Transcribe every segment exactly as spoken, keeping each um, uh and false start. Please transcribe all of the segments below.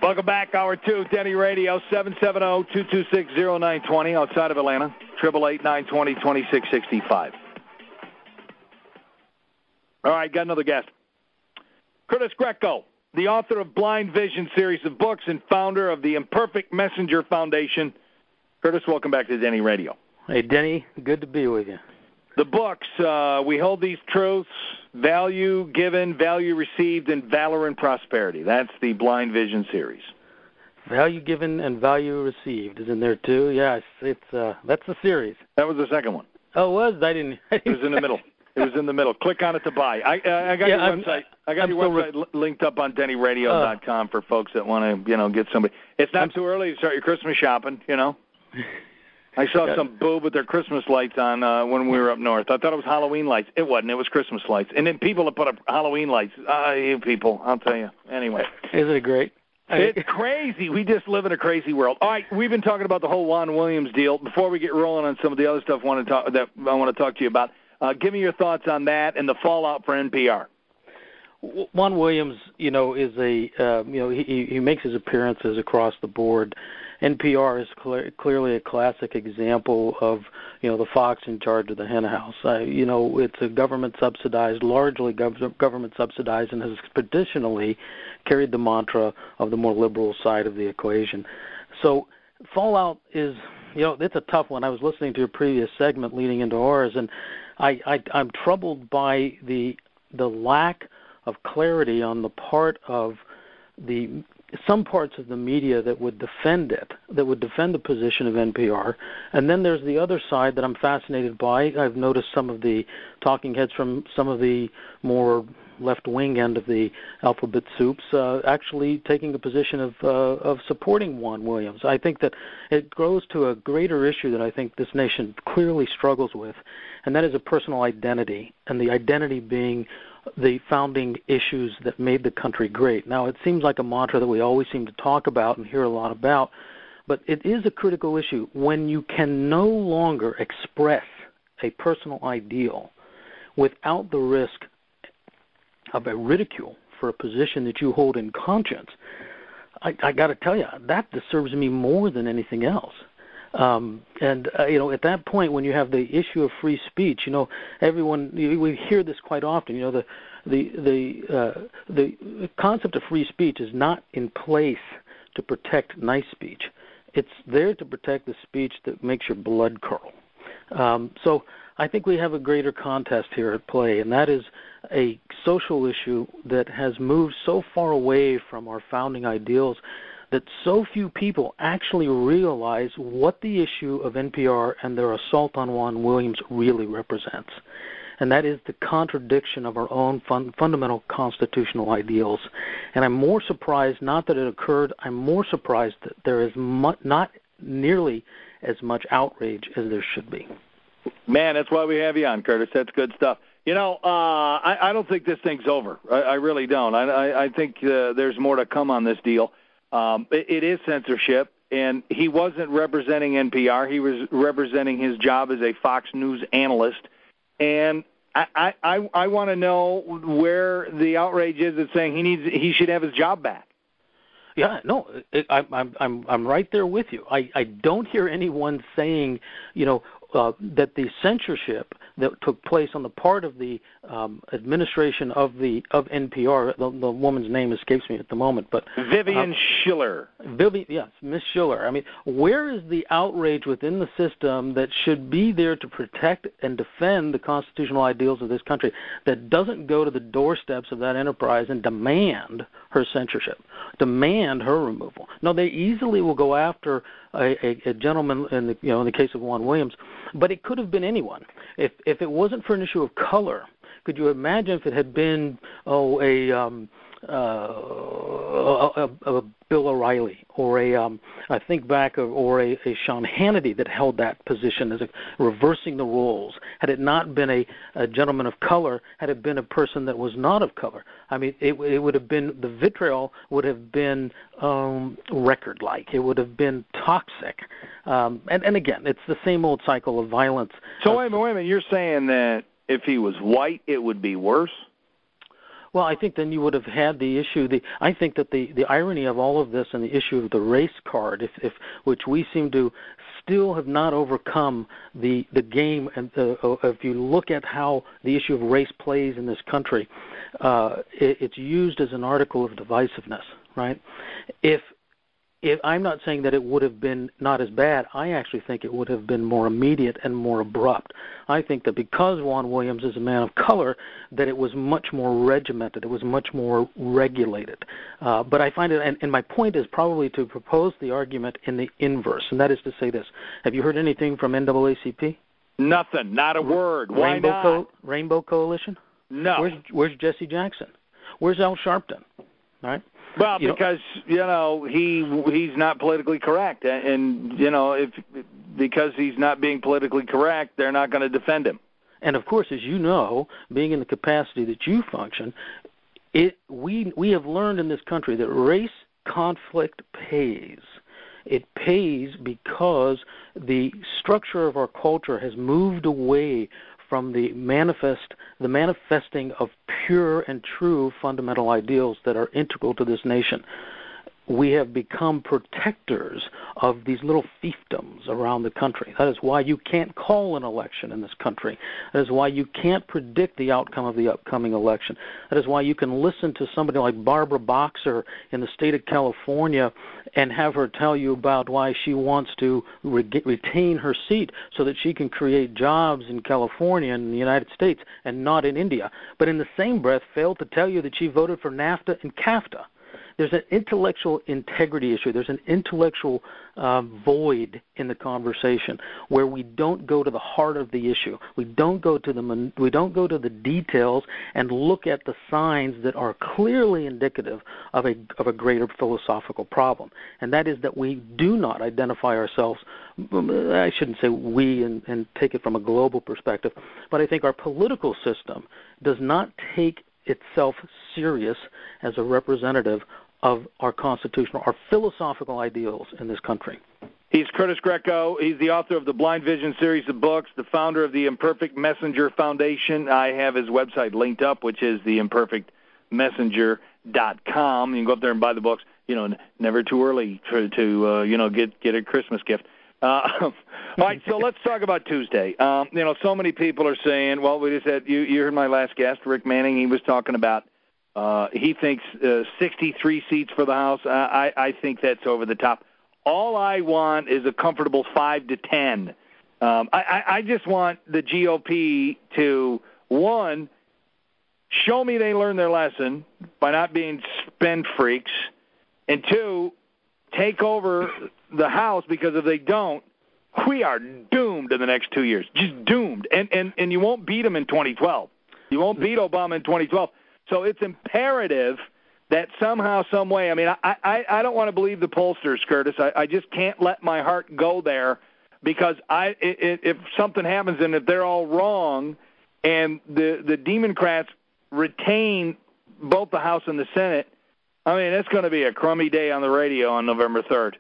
Welcome back, Hour two, Denny Radio, seven seven zero, two two six, zero nine two zero, outside of Atlanta, eight eight eight, nine two zero, two six six five. All right, got another guest. Curtis Greco, the author of Blind Vision series of books and founder of the Imperfect Messenger Foundation. Curtis, welcome back to Denny Radio. Hey, Denny, good to be with you. The books, uh, we hold these truths, value given, value received, and valor and prosperity. That's the Blind Vision series. Value given and value received is in there, too. Yeah, it's, it's uh, that's the series. That was the second one. Oh, it was? I didn't, I didn't It was in the middle. It was in the middle. Click on it to buy. I, uh, I got yeah, your I'm, website. I got I'm your website re- linked up on denny radio dot com uh, for folks that want to, you know, get somebody. It's not I'm, too early to start your Christmas shopping, you know. I saw yeah. some boob with their Christmas lights on uh, when we were up north. I thought it was Halloween lights. It wasn't. It was Christmas lights. And then people that put up Halloween lights. Ah, uh, you people, I'll tell you. Anyway. Isn't it great? It's crazy. We just live in a crazy world. All right, we've been talking about the whole Juan Williams deal. Before we get rolling on some of the other stuff I want to talk, that I want to talk to you about, uh, give me your thoughts on that and the fallout for N P R. Juan Williams, you know, is a uh, you know he he makes his appearances across the board. N P R is clear, clearly a classic example of, you know, the fox in charge of the hen house. Uh, you know, it's a government subsidized, largely gov- government subsidized, and has traditionally carried the mantra of the more liberal side of the equation. So fallout is, you know, it's a tough one. I was listening to your previous segment leading into ours, and I, I, I'm troubled by the the lack of clarity on the part of the some parts of the media that would defend it, that would defend the position of N P R. And then there's the other side that I'm fascinated by. I've noticed some of the talking heads from some of the more left-wing end of the alphabet soups uh, actually taking a position of uh, of supporting Juan Williams. I think that it grows to a greater issue that I think this nation clearly struggles with, and that is a personal identity, and the identity being the founding issues that made the country great. Now, it seems like a mantra that we always seem to talk about and hear a lot about, but it is a critical issue. When you can no longer express a personal ideal without the risk of a ridicule for a position that you hold in conscience, I, I got to tell you, that disturbs me more than anything else. Um, and, uh, you know, at that point when you have the issue of free speech, you know, everyone, we hear this quite often, you know, the the the, uh, the concept of free speech is not in place to protect nice speech. It's there to protect the speech that makes your blood curl. Um, so I think we have a greater contest here at play, and that is a social issue that has moved so far away from our founding ideals that so few people actually realize what the issue of N P R and their assault on Juan Williams really represents. And that is the contradiction of our own fun, fundamental constitutional ideals. And I'm more surprised, not that it occurred, I'm more surprised that there is mu- not nearly as much outrage as there should be. Man, that's why we have you on, Curtis. That's good stuff. You know, uh, I, I don't think this thing's over. I, I really don't. I, I, I think uh, there's more to come on this deal. Um, it, it is censorship, and he wasn't representing N P R. He was representing his job as a Fox News analyst. And I, I, I want to know where the outrage is that's saying he needs he should have his job back. Yeah, no, it, I, I'm I'm I'm right there with you. I, I don't hear anyone saying, you know, uh, that the censorship that took place on the part of the um, administration of the of N P R, the, the woman's name escapes me at the moment, but Vivian uh, Schiller. Vivian, yes, Miss Schiller. I mean, where is the outrage within the system that should be there to protect and defend the constitutional ideals of this country that doesn't go to the doorsteps of that enterprise and demand her censorship, demand her removal? No, they easily will go after a, a, a gentleman in the you know in the case of Juan Williams, but it could have been anyone. If if it wasn't for an issue of color, could you imagine if it had been oh a um, uh, a, a, a Bill O'Reilly or a um, I think back of, or a, a Sean Hannity that held that position as a reversing the roles? Had it not been a, a gentleman of color, had it been a person that was not of color, I mean, it, it would have been the vitriol would have been um, record-like. It would have been toxic. Um, and, and again, it's the same old cycle of violence. So wait a minute, wait a minute. You're saying that if he was white, it would be worse? Well, I think then you would have had the issue. The I think that the, the irony of all of this and the issue of the race card, if, if which we seem to still have not overcome the the game. And the, if you look at how the issue of race plays in this country, uh, it, it's used as an article of divisiveness, right? If If, I'm not saying that it would have been not as bad. I actually think it would have been more immediate and more abrupt. I think that because Juan Williams is a man of color, that it was much more regimented. It was much more regulated. Uh, but I find it, and, and my point is probably to propose the argument in the inverse, and that is to say this. Have you heard anything from N double A C P? Nothing. Not a word. Why Rainbow not? Co- Rainbow Coalition? No. Where's, where's Jesse Jackson? Where's Al Sharpton? All right. Well, you because know, you know he he's not politically correct, and, and you know if because he's not being politically correct, they're not going to defend him. And of course, as you know, being in the capacity that you function, it we we have learned in this country that race conflict pays. It pays because the structure of our culture has moved away from the manifest, the manifesting of pure and true fundamental ideals that are integral to this nation. We have become protectors of these little fiefdoms around the country. That is why you can't call an election in this country. That is why you can't predict the outcome of the upcoming election. That is why you can listen to somebody like Barbara Boxer in the state of California and have her tell you about why she wants to re- retain her seat so that she can create jobs in California and the United States and not in India. But in the same breath, fail to tell you that she voted for NAFTA and CAFTA. There's an intellectual integrity issue. There's an intellectual uh, void in the conversation where we don't go to the heart of the issue. We don't go to the we don't go to the details and look at the signs that are clearly indicative of a of a greater philosophical problem, and that is that we do not identify ourselves. I shouldn't say we and, and take it from a global perspective, but I think our political system does not take itself serious as a representative of our constitutional, our philosophical ideals in this country. He's Curtis Greco. He's the author of the Blind Vision series of books, the founder of the Imperfect Messenger Foundation. I have his website linked up, which is the imperfect messenger dot com. You can go up there and buy the books. You know, never too early to, to uh, you know, get get a Christmas gift. Uh, all right, so let's talk about Tuesday. Um, you know, so many people are saying, well, we just had, you, you heard my last guest, Rick Manning, he was talking about uh, he thinks uh, sixty-three seats for the House. I, I think that's over the top. All I want is a comfortable five to ten. Um, I, I just want the G O P to, one, show me they learned their lesson by not being spend freaks, and two, take over the House, because if they don't, we are doomed in the next two years. Just doomed. And and, and you won't beat them in twenty twelve. You won't beat Obama in twenty twelve. So it's imperative that somehow, some way, I mean, I, I, I don't want to believe the pollsters, Curtis. I, I just can't let my heart go there, because I it, if something happens and if they're all wrong and the, the Democrats retain both the House and the Senate, I mean, it's going to be a crummy day on the radio on November third.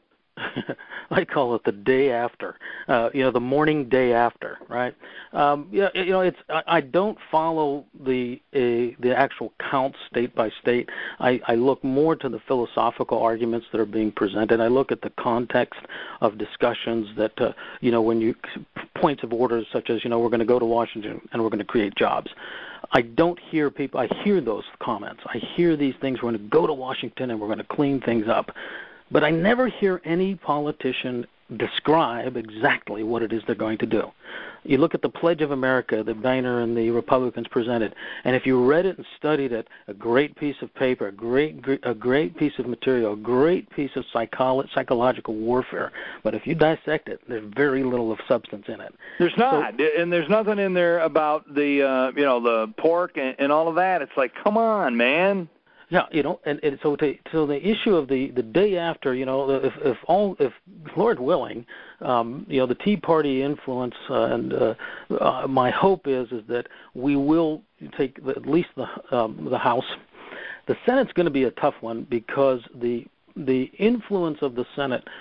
I call it the day after, uh, you know, the morning day after, right? Um, yeah, you know, it's I, I don't follow the uh, the actual counts state by state. I, I look more to the philosophical arguments that are being presented. I look at the context of discussions that, uh, you know, when you points of orders such as, you know, we're going to go to Washington and we're going to create jobs. I don't hear people. I hear those comments. I hear these things. We're going to go to Washington and we're going to clean things up. But I never hear any politician describe exactly what it is they're going to do. You look at the Pledge of America that Boehner and the Republicans presented, and if you read it and studied it, a great piece of paper, a great, a great piece of material, a great piece of psycholo- psychological warfare. But if you dissect it, there's very little of substance in it. There's not, so, and there's nothing in there about the, uh, you know, the pork and, and all of that. It's like, come on, man. Yeah, you know, and, and so to, so the issue of the, the day after, you know, if if all if Lord willing, um, you know, the Tea Party influence, uh, and uh, uh, my hope is is that we will take the, at least the um, the House. The Senate's going to be a tough one because the the influence of the Senate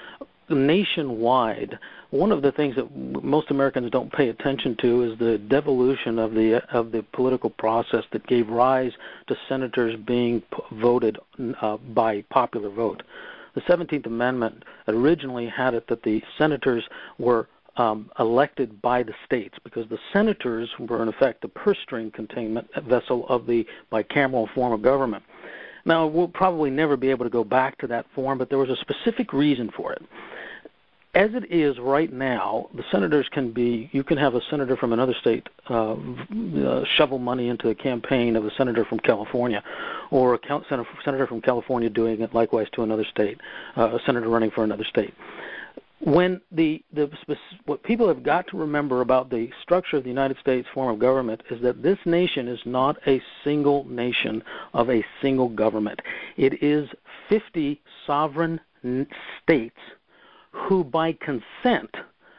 nationwide, one of the things that most Americans don't pay attention to is the devolution of the of the political process that gave rise to senators being p- voted uh, by popular vote. The seventeenth Amendment originally had it that the senators were um, elected by the states, because the senators were in effect the purse string containment vessel of the bicameral form of government. Now, we'll probably never be able to go back to that form, but there was a specific reason for it. As it is right now, the senators can be, you can have a senator from another state uh, uh, shovel money into a campaign of a senator from California, or a senator from California doing it likewise to another state, uh, a senator running for another state. When the, the what people have got to remember about the structure of the United States form of government is that this nation is not a single nation of a single government. It is fifty sovereign states who by consent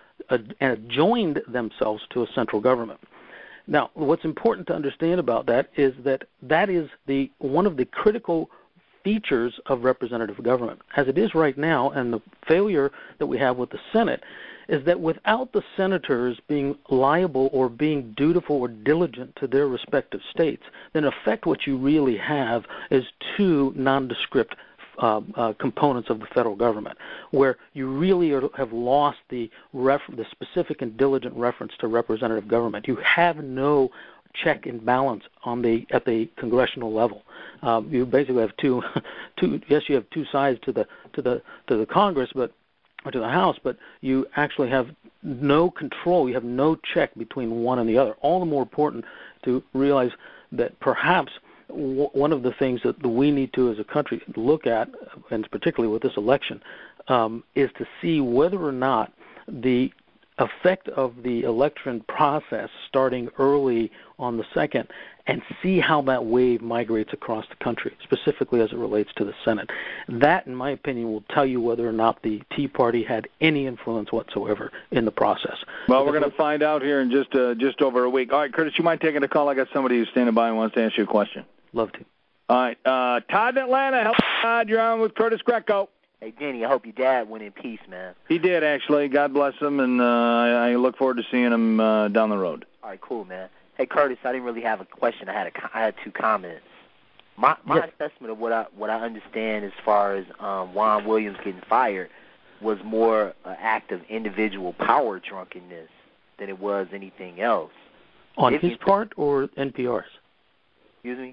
joined themselves to a central government. Now, what's important to understand about that is that that is the one of the critical features of representative government. As it is right now, and the failure that we have with the Senate, is that without the senators being liable or being dutiful or diligent to their respective states, then in effect what you really have is two nondescript Uh, uh, components of the federal government, where you really are, have lost the, ref- the specific and diligent reference to representative government. You have no check and balance on the at the congressional level. Um, you basically have two, two. Yes, you have two sides to the to the to the Congress, but or to the House, but you actually have no control. You have no check between one and the other. All the more important to realize that perhaps one of the things that we need to as a country look at, and particularly with this election, um, is to see whether or not the effect of the election process starting early on the second, and see how that wave migrates across the country, specifically as it relates to the Senate. That, in my opinion, will tell you whether or not the Tea Party had any influence whatsoever in the process. Well, we're going to find out here in just uh, just over a week. All right, Curtis, you mind taking a call? I got somebody who's standing by and wants to ask you a question. Love to. All right. Uh, Todd in Atlanta. Hello, Todd. You're on with Curtis Greco. Hey, Denny, I hope your dad went in peace, man. He did, actually. God bless him, and uh, I look forward to seeing him uh, down the road. All right, cool, man. Hey, Curtis, I didn't really have a question. I had a, I had two comments. My my yes. assessment of what I what I understand as far as um, Juan Williams getting fired was more an act of individual power drunkenness than it was anything else. On if his part or N P R's? Excuse me?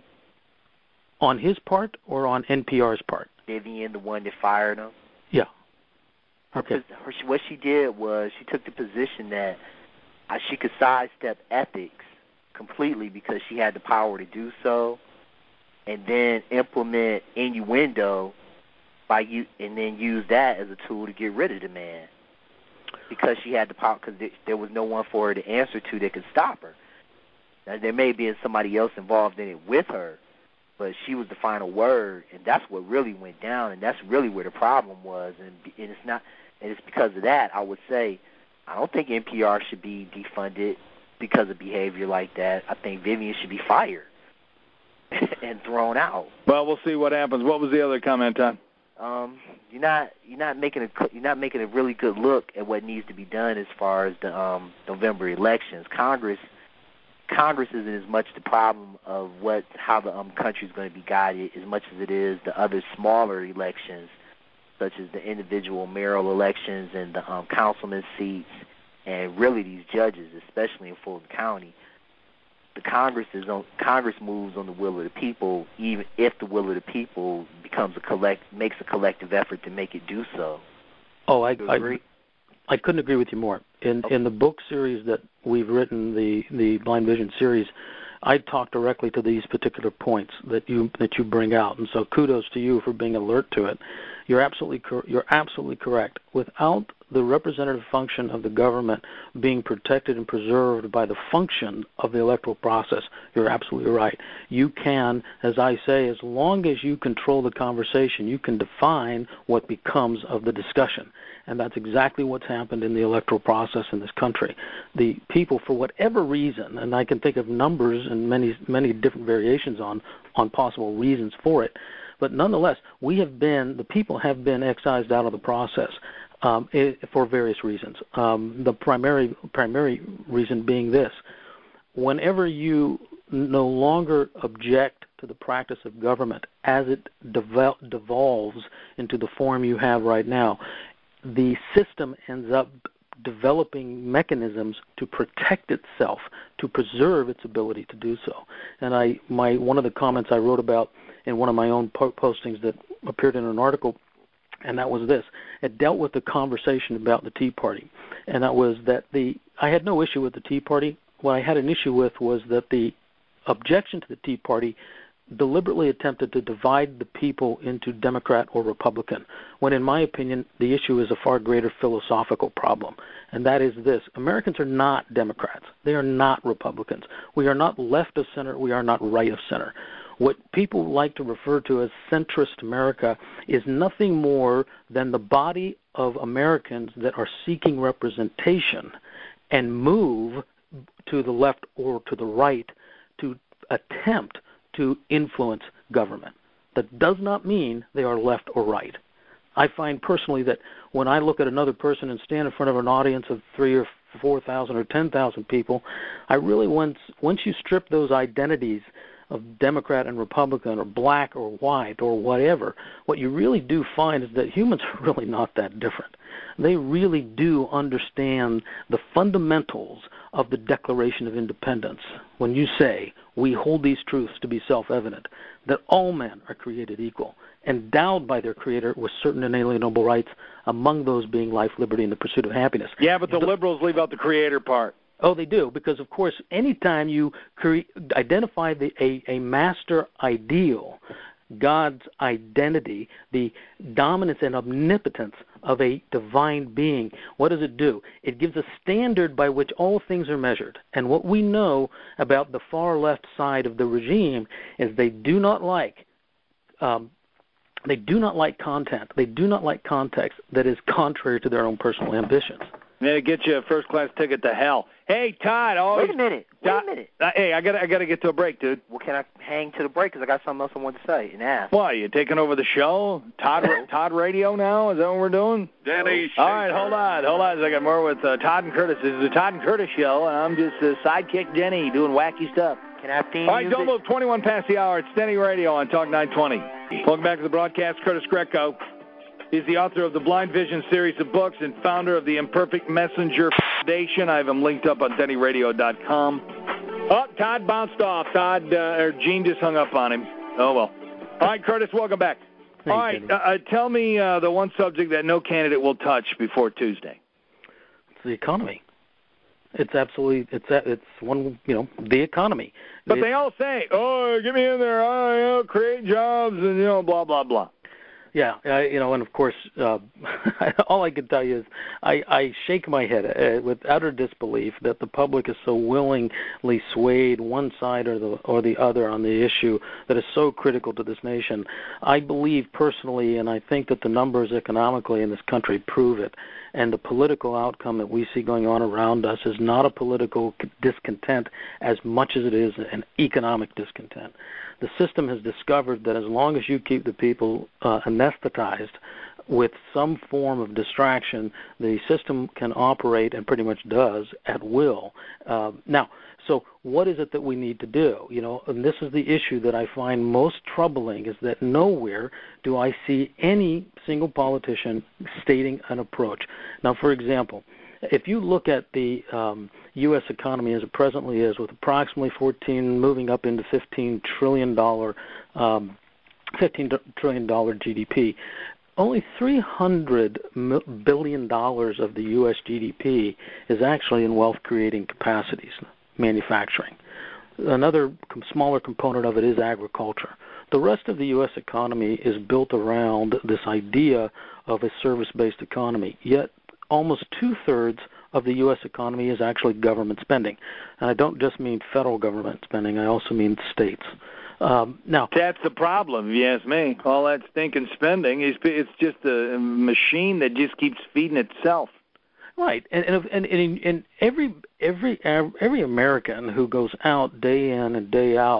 On his part or on N P R's part? Vivian, the one that fired him. Yeah. Okay. Her, her, what she did was she took the position that uh, she could sidestep ethics completely because she had the power to do so, and then implement innuendo by you, and then use that as a tool to get rid of the man because she had the power. Because there was no one for her to answer to that could stop her. Now, there may be somebody else involved in it with her, but she was the final word, and that's what really went down, and that's really where the problem was. And, and it's not, and it's because of that. I would say, I don't think N P R should be defunded because of behavior like that. I think Vivian should be fired and thrown out. Well, we'll see what happens. What was the other comment, Tom? Um, you're not you're not making a you're not making a really good look at what needs to be done as far as the um, November elections. Congress. Congress isn't as much the problem of what how the um, country is going to be guided as much as it is the other smaller elections, such as the individual mayoral elections and the um, councilman seats, and really these judges, especially in Fulton County. The Congress is on Congress moves on the will of the people, even if the will of the people becomes a collect makes a collective effort to make it do so. Oh, I agree. I, I couldn't agree with you more. In in the book series that we've written, the, the Blind Vision series, I talk directly to these particular points that you that you bring out, and so kudos to you for being alert to it. You're absolutely cor- you're absolutely correct. Without the representative function of the government being protected and preserved by the function of the electoral process, you're absolutely right. You can, as I say, as long as you control the conversation, you can define what becomes of the discussion. And that's exactly what's happened in the electoral process in this country. The people, for whatever reason, and I can think of numbers and many many different variations on, on possible reasons for it, but nonetheless, we have been, the people have been excised out of the process. um, it, for various reasons. Um, the primary primary reason being this: whenever you no longer object to the practice of government as it devol- devolves into the form you have right now, the system ends up developing mechanisms to protect itself, to preserve its ability to do so. And I, my one of the comments I wrote about in one of my own po- postings that appeared in an article, and that was this: it dealt with the conversation about the Tea Party, and that was that the I had no issue with the Tea Party. What I had an issue with was that the objection to the Tea Party deliberately attempted to divide the people into Democrat or Republican, when in my opinion the issue is a far greater philosophical problem, and that is this: Americans are not Democrats. They are not Republicans. We are not left of center. We are not right of center. What people like to refer to as centrist America is nothing more than the body of Americans that are seeking representation and move to the left or to the right to attempt to influence government. That does not mean they are left or right. I find personally that when I look at another person and stand in front of an audience of three or four thousand or ten thousand people, I really once once you strip those identities of Democrat and Republican or black or white or whatever, what you really do find is that humans are really not that different. They really do understand the fundamentals of the Declaration of Independence when you say, we hold these truths to be self-evident, that all men are created equal, endowed by their Creator with certain inalienable rights, among those being life, liberty, and the pursuit of happiness. Yeah, but the, the liberals leave out the Creator part. Oh, they do, because, of course, anytime you cre- identify the, a, a master ideal, God's identity, the dominance and omnipotence of a divine being, what does it do? It gives a standard by which all things are measured. And what we know about the far left side of the regime is they do not like um, they do not like content. They do not like context that is contrary to their own personal ambitions. Yeah, to get you a first-class ticket to hell. Hey, Todd. Always, Wait a minute. Wait Todd, a minute. Uh, hey, I got I got to get to a break, dude. Well, can I hang to the break? Because I got something else I want to say and ask. Why, you taking over the show? Todd Todd Radio now? Is that what we're doing? Denny All right, hold on. Hold on a second. More with uh, Todd and Curtis. This is the Todd and Curtis Show, and I'm just uh, sidekick Denny doing wacky stuff. Can I have theme All right, music? don't move. twenty-one past the hour. It's Denny Radio on Talk nine twenty. Welcome back to the broadcast. Curtis Greco. He's the author of the Blind Vision series of books and founder of the Imperfect Messenger Foundation. I have him linked up on denny radio dot com. Oh, Todd bounced off. Todd, uh, or Gene just hung up on him. Oh, well. All right, Curtis, welcome back. Thanks, All right, uh, uh, tell me uh, the one subject that no candidate will touch before Tuesday. It's the economy. It's absolutely, it's it's one, you know, the economy. But it's, they all say, oh, get me in there, oh, you know, create jobs and, you know, blah, blah, blah. Yeah, I, you know, and of course, uh, all I can tell you is I, I shake my head uh, with utter disbelief that the public is so willingly swayed one side or the or the other on the issue that is so critical to this nation. I believe personally, and I think that the numbers economically in this country prove it, and the political outcome that we see going on around us is not a political discontent as much as it is an economic discontent. The system has discovered that as long as you keep the people uh, anesthetized with some form of distraction, the system can operate, and pretty much does, at will. Uh, now, so what is it that we need to do? You know, and this is the issue that I find most troubling, is that nowhere do I see any single politician stating an approach. Now, for example, if you look at the um, U S economy as it presently is, with approximately fourteen, moving up into fifteen trillion dollars, um, fifteen trillion dollars G D P, only three hundred billion dollars of the U S G D P is actually in wealth-creating capacities, manufacturing. Another smaller component of it is agriculture. The rest of the U S economy is built around this idea of a service-based economy, yet almost two-thirds of the U S economy is actually government spending. And I don't just mean federal government spending, I also mean states. Um, now, that's the problem, if you ask me. All that stinking spending, is it's just a machine that just keeps feeding itself. Right, and and and, and, and every every every American who goes out day in and day out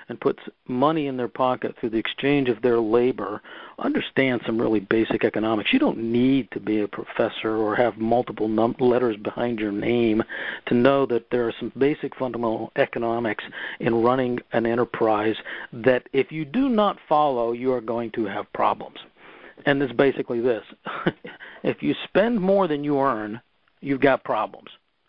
and puts money in their pocket through the exchange of their labor understand some really basic economics. You don't need to be a professor or have multiple num- letters behind your name to know that there are some basic fundamental economics in running an enterprise that if you do not follow, you are going to have problems. And it's basically this. If you spend more than you earn, you've got problems.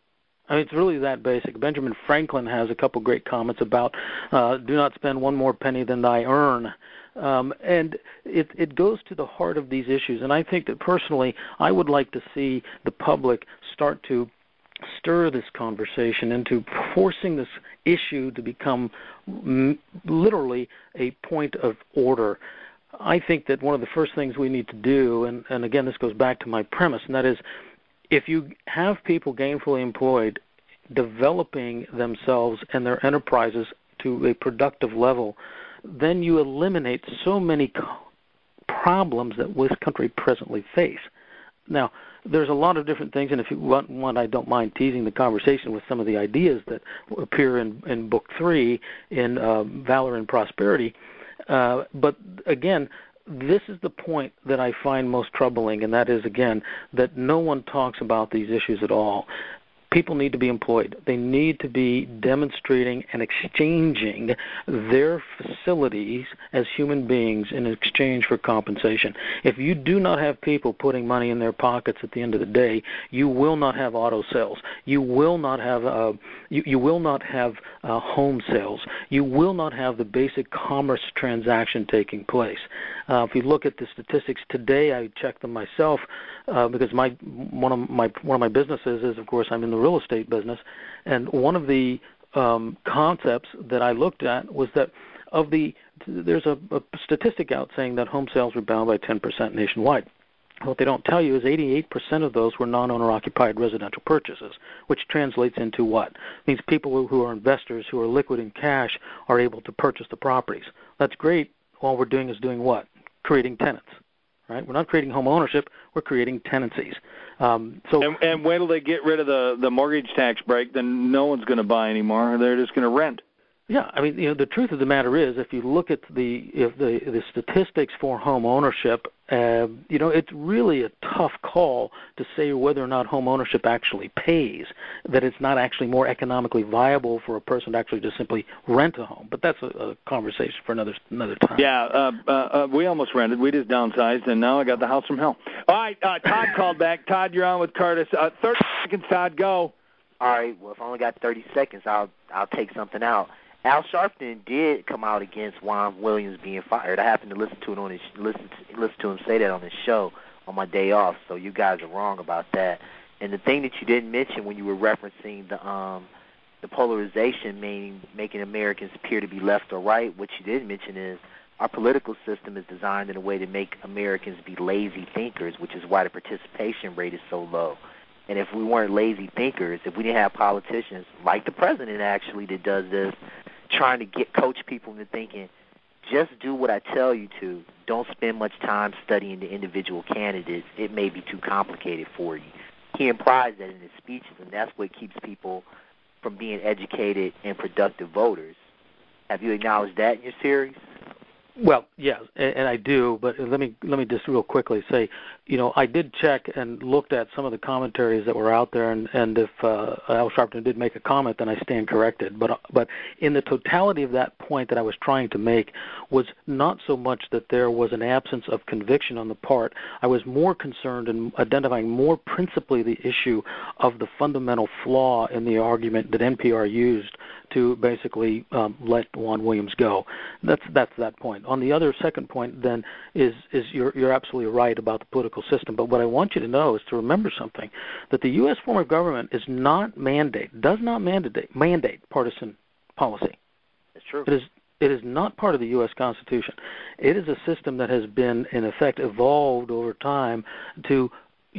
I mean, it's really that basic. Benjamin Franklin has a couple great comments about uh, do not spend one more penny than thy earn. Um, and it, it goes to the heart of these issues. And I think that personally, I would like to see the public start to stir this conversation into forcing this issue to become m- literally a point of order. I think that one of the first things we need to do, and, and again, this goes back to my premise, and that is if you have people gainfully employed developing themselves and their enterprises to a productive level, then you eliminate so many co- problems that this country presently face. Now, there's a lot of different things, and if you want one, I don't mind teasing the conversation with some of the ideas that appear in, in Book three in uh, Valor and Prosperity. Uh, but again, this is the point that I find most troubling, and that is, again, that no one talks about these issues at all. People need to be employed. They need to be demonstrating and exchanging their facilities as human beings in exchange for compensation. If you do not have people putting money in their pockets at the end of the day, you will not have auto sales. You will not have uh, you, you will not have uh, home sales. You will not have the basic commerce transaction taking place. Uh, if you look at the statistics today, I checked them myself uh, because my one of my one of my businesses is, of course, I'm in the real estate business, and one of the um, concepts that I looked at was that of the there's a, a statistic out saying that home sales were down by ten percent nationwide. What they don't tell you is eighty-eight percent of those were non-owner-occupied residential purchases, which translates into what? It means people who are investors, who are liquid in cash, are able to purchase the properties. That's great. All we're doing is doing what? Creating tenants. Right? We're not creating home ownership. We're creating tenancies. Um, so, and, and wait till they get rid of the, the mortgage tax break, then no one's going to buy anymore. They're just going to rent. Yeah, I mean, you know, the truth of the matter is, if you look at the if the the statistics for home ownership, uh, you know, it's really a tough call to say whether or not home ownership actually pays. That it's not actually more economically viable for a person to actually just simply rent a home. But that's a, a conversation for another another time. Yeah, uh, uh, uh, we almost rented. We just downsized, and now I got the house from hell. All right, uh, Todd called back. Todd, you're on with Curtis. Uh, thirty seconds, Todd. Go. All right. Well, if I only got thirty seconds, I'll I'll take something out. Al Sharpton did come out against Juan Williams being fired. I happened to listen to it on his listen to, listen to him say that on his show on my day off. So you guys are wrong about that. And the thing that you didn't mention when you were referencing the um the polarization, meaning making Americans appear to be left or right, what you didn't mention is our political system is designed in a way to make Americans be lazy thinkers, which is why the participation rate is so low. And if we weren't lazy thinkers, if we didn't have politicians like the president actually that does this, trying to get coach people into thinking, just do what I tell you to. Don't spend much time studying the individual candidates. It may be too complicated for you. He implies that in his speeches, and that's what keeps people from being educated and productive voters. Have you acknowledged that in your series? Well, yes, and, and I do, but let me let me just real quickly say, you know, I did check and looked at some of the commentaries that were out there, and, and if uh, Al Sharpton did make a comment, then I stand corrected. But but in the totality of that point that I was trying to make was not so much that there was an absence of conviction on the part. I was more concerned in identifying more principally the issue of the fundamental flaw in the argument that N P R used to basically um, let Juan Williams go. That's that's that point. On the other second point, then, is is you're you're absolutely right about the political system. But what I want you to know is to remember something: that the U S form of government is not mandate, does not mandate mandate partisan policy. That's true. It is it is not part of the U S Constitution. It is a system that has been, in effect, evolved over time to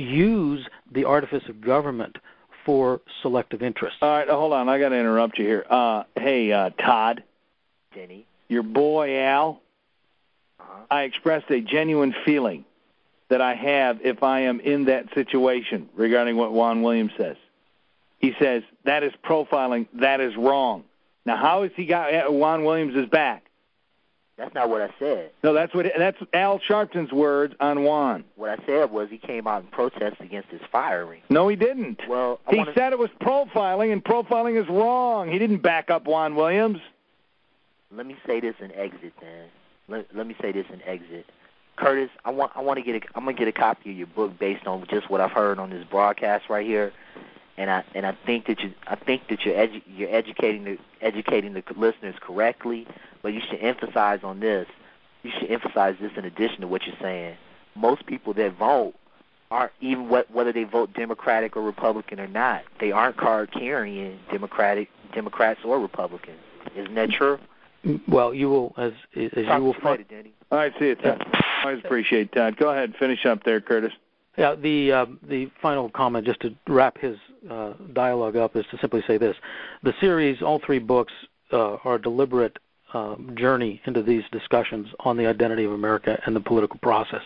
use the artifice of government for selective interests. All right, hold on. I got to interrupt you here. Uh, hey, uh, Todd. Denny. Your boy, Al. Uh-huh. I expressed a genuine feeling that I have if I am in that situation regarding what Juan Williams says. He says, that is profiling. That is wrong. Now, how has he got Juan Williams' back? That's not what I said. No, that's what that's Al Sharpton's words on Juan. What I said was he came out and protested against his firing. No, he didn't. Well, I he wanna... said it was profiling, and profiling is wrong. He didn't back up Juan Williams. Let me say this and exit, then. Let, let me say this and exit. Curtis, I want I want to get a, I'm gonna get a copy of your book based on just what I've heard on this broadcast right here, and I and I think that you I think that you're edu- you're educating the educating the listeners correctly. But you should emphasize on this. You should emphasize this in addition to what you're saying. Most people that vote aren't, even what, whether they vote Democratic or Republican or not, they aren't card-carrying Democratic Democrats or Republicans. Isn't that true? Well, you will, as, as you will find. All right, see you, Todd. Yeah. Always appreciate Todd. Go ahead, finish up there, Curtis. Yeah, the uh, the final comment, just to wrap his uh, dialogue up, is to simply say this: the series, all three books, uh, are deliberate. Um, journey into these discussions on the identity of America and the political process,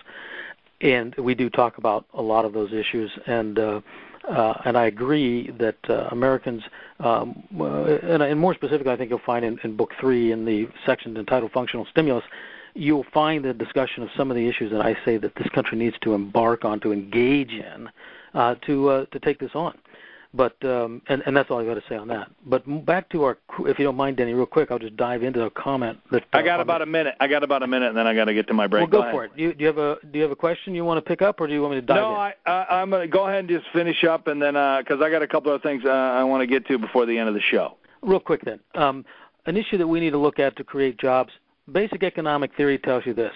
and we do talk about a lot of those issues. And uh, uh, and I agree that uh, Americans, um, uh, and, and more specifically, I think you'll find in, in book three in the section entitled "Functional Stimulus," you'll find the discussion of some of the issues that I say that this country needs to embark on, to engage in, uh, to uh, to take this on. But um, and, and that's all I got to say on that. But back to our, if you don't mind, Denny, real quick, I'll just dive into a comment that uh, I got about a minute. I got about a minute, and then I got to get to my break. Well, go, go for it. Do you, do you have a do you have a question you want to pick up, or do you want me to dive no, in? No, I, I, I'm going to go ahead and just finish up, and then because uh, I got a couple of things uh, I want to get to before the end of the show. Real quick, then, um, an issue that we need to look at to create jobs. Basic economic theory tells you this: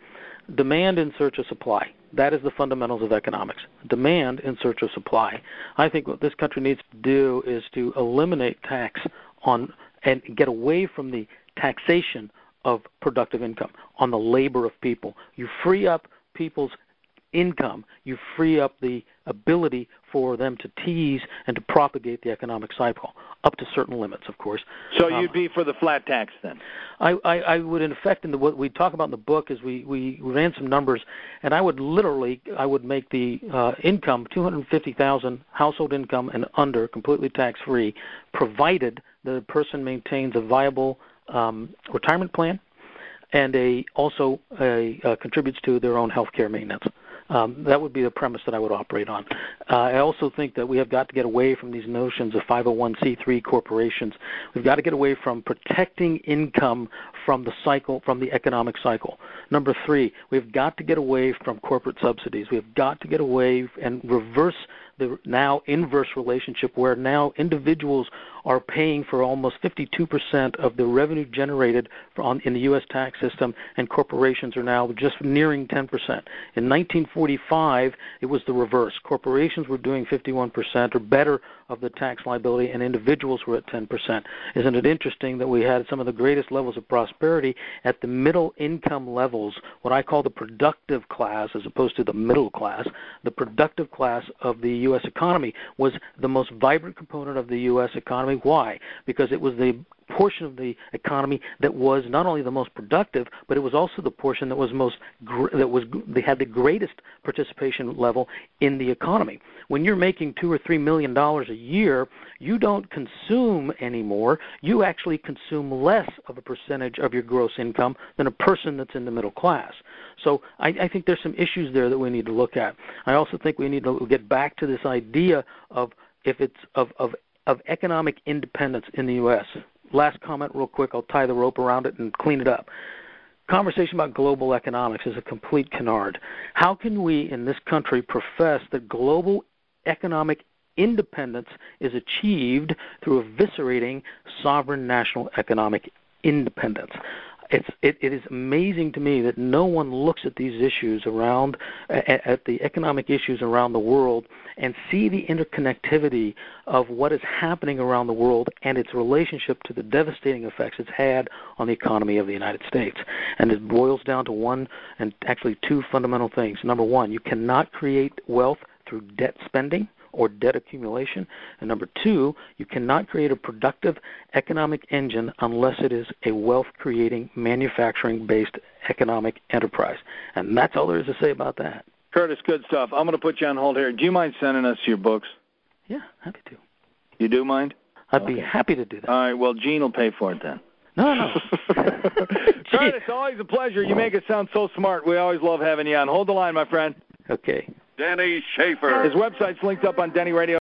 demand in search of supply. That is the fundamentals of economics. Demand in search of supply. I think what this country needs to do is to eliminate tax on and get away from the taxation of productive income on the labor of people. You free up people's income. You free up the ability for them to tease and to propagate the economic cycle, up to certain limits, of course. So you'd um, be for the flat tax then? I, I, I would, in effect, in the, what we talk about in the book is we, we ran some numbers, and I would literally, I would make the uh, income, two hundred fifty thousand dollars household income and under, completely tax-free, provided the person maintains a viable um, retirement plan and a also a, uh, contributes to their own health care maintenance. Um, that would be the premise that I would operate on. Uh, I also think that we have got to get away from these notions of five oh one c three corporations. We've got to get away from protecting income from the cycle, from the economic cycle. Number three, we've got to get away from corporate subsidies. We've got to get away and reverse the now inverse relationship where now individuals are paying for almost fifty-two percent of the revenue generated from, in the U S tax system, and corporations are now just nearing ten percent. In nineteen forty-five, it was the reverse. Corporations were doing fifty-one percent or better of the tax liability, and individuals were at ten percent. Isn't it interesting that we had some of the greatest levels of prosperity at the middle income levels, what I call the productive class as opposed to the middle class? The productive class of the U S economy was the most vibrant component of the U S economy. Why? Because it was the portion of the economy that was not only the most productive, but it was also the portion that was most that was they had the greatest participation level in the economy. When you're making two or three million dollars a year, you don't consume anymore. You actually consume less of a percentage of your gross income than a person that's in the middle class. So I, I think there's some issues there that we need to look at. I also think we need to get back to this idea of if it's of of of economic independence in the U S. Last comment real quick. I'll tie the rope around it and clean it up. Conversation about global economics is a complete canard. How can we in this country profess that global economic independence is achieved through eviscerating sovereign national economic independence? It's, it, it is amazing to me that no one looks at these issues around, at, at the economic issues around the world and see the interconnectivity of what is happening around the world and its relationship to the devastating effects it's had on the economy of the United States. And it boils down to one and actually two fundamental things. Number one, you cannot create wealth through debt spending or debt accumulation. And number two, you cannot create a productive economic engine unless it is a wealth-creating, manufacturing-based economic enterprise. And that's all there is to say about that. Curtis, good stuff. I'm going to put you on hold here. Do you mind sending us your books? Yeah, happy to. You do mind? I'd Okay. be happy to do that. All right, well, Gene will pay for it then. No, no. Curtis, always a pleasure. You make it sound so smart. We always love having you on. Hold the line, my friend. Okay. Denny Schaefer. His website's linked up on Denny Radio.